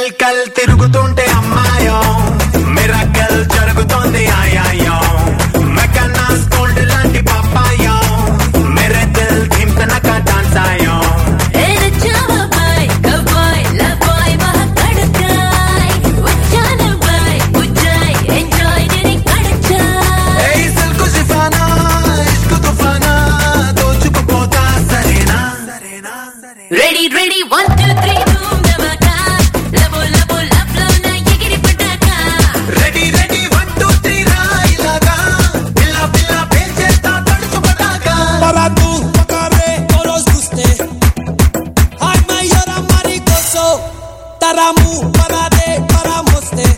మెల్కల్ తిరుగుతుంటే అమ్మాయో మిరాకల్ జరుగుతోంది ఆయాయో మెకన్నా స్కోల్డ్ లాంటి పాపాయో మేరే దిల్ ధిమ్కనక డాన్స్ ఆయో Ready, ready, 1, 2, 3, boom, namaka. Labo, labo, love, love, na yegiri pataka. Ready, ready, 1, 2, 3, rai laga. Billa, billa, pechesta, tadchu pataka. Para tu, pakare, toros guste. Ay, mayora, maricoso. Taramu, parade, para moste.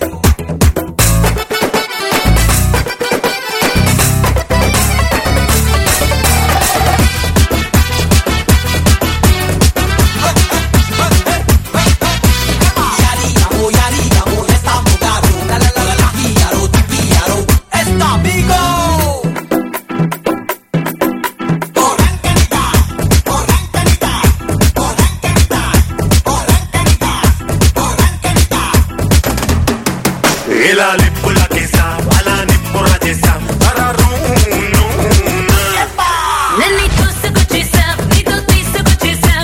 ఇలా లిప్పుల కేసా అలా నిప్పుల చేసా నన్ను తోసుకొచ్చేసాం, నీతో తీసుకొచ్చేసాం.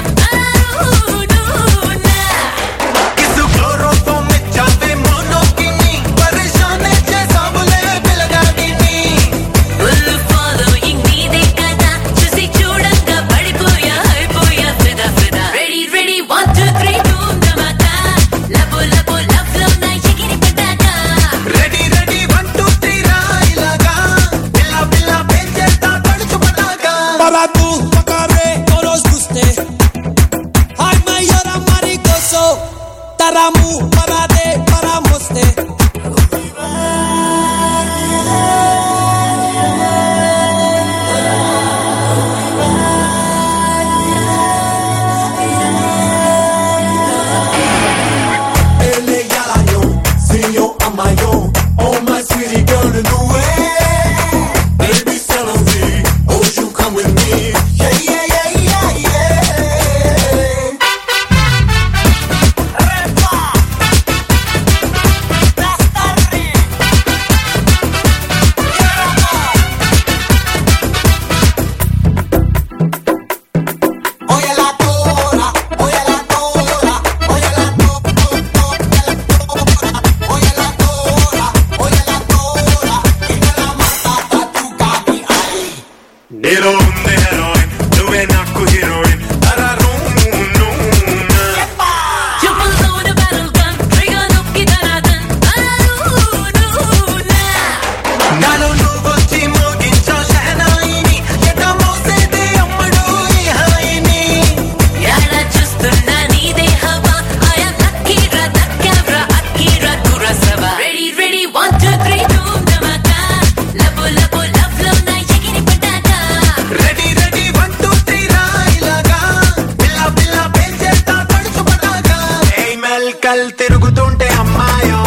కిసు chloroform ఇచ్చావే మోనోకిని పరేషాన్ చేసావులే పిల్లగాడిని Full following నీదే కదా, చూసి చూడంగా పడిపోయా, అయిపోయా, ఫిదా, ఫిదా. Ready, ready, 1, 2, 3, boom, namaka. Labo, labo, love, love, na yegiri pataka. Ready ready 1, 2, 3 rai laga. Billa, billa, pechesta, tadchu pataka. Para tu, pakare, toros guste. Ay, mayora, maricoso. Taramu, parade, para moste. Ele yalayo, sinyo amayo. Oh my sweetie girl in the way. Baby celery, oh you come with me. Yeah, yeah, yeah, yeah, yeah. Oye la tora, oye la tora, oye la tora, oye la tora, oye la tora, y me la mata tu cami ahí. Nero unde heroin, nuve naku heroin, చూపుల్లోన barrel gun, trigger నొక్కి ధనాదన్. నాలో నువ్వొచ్చి మోగించో షహనాయిని, ఎట మోసేదే అమ్మడు ఈ హాయిని. ఎలా చూస్తున్నా నీదే హవా, I am lucky రా, దక్కావ్రా, Akira, Kurosawa. Ready, ready, 1, 2, 3, boom, namaka. Labo, labo, love, love, na yegiri pataka. Ready ready 1, 2, 3 rai laga. బిల్ల బిల్ల పేచేస్తా తడుచు పటాక. ఏ మెల్కల్ తిరుగుతుంటే అమ్మాయో